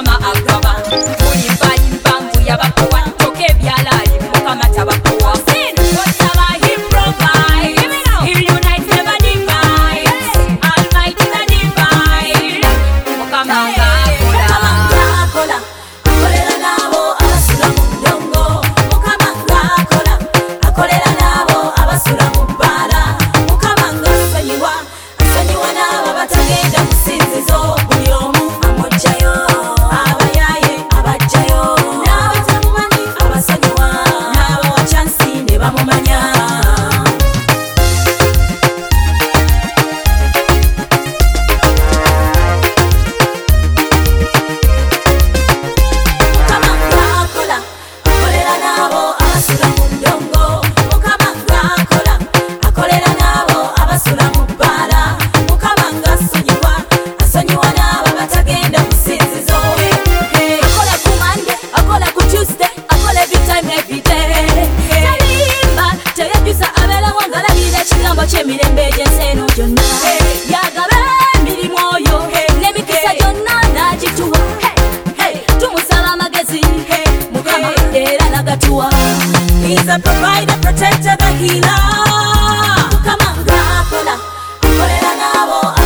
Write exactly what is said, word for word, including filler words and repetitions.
mukama agaba kulimba limba mbuya bakowa toke byalali mukama tabakowa sin whatever he provide he unites never divide almighty the divine mukama ngakola ngakola akolera nabo abasula mu ndongo mukama ngakola akolera nabo abasula mu bbala mukama ngasonyiwa asonyiwa nabo batagenda musinzizo buli omu amujjayo abayaye abajjayo n'abatamumanyi abasonyiwa n'abawa chansi ne bamumanya mukama ngakola akolera nabo abasula mu ndongo mukama ngakola akolera nabo abasula mu bbala mukama ngasonyiwa asonyiwa n'abo batagenda musinzizo akola ku Monday akola ku Tuesday akola every time every day talimba teyajjusa abeerawo ng'alabira ekigambo ky'emirembe egy'ensi eno gyonna yagaba emirimu oyo n'emikisa gyonna n'agituwa tumusaba amagezi mukama era nagatuwa He's a provider, protector, the healer mukama ngakola akolera nabo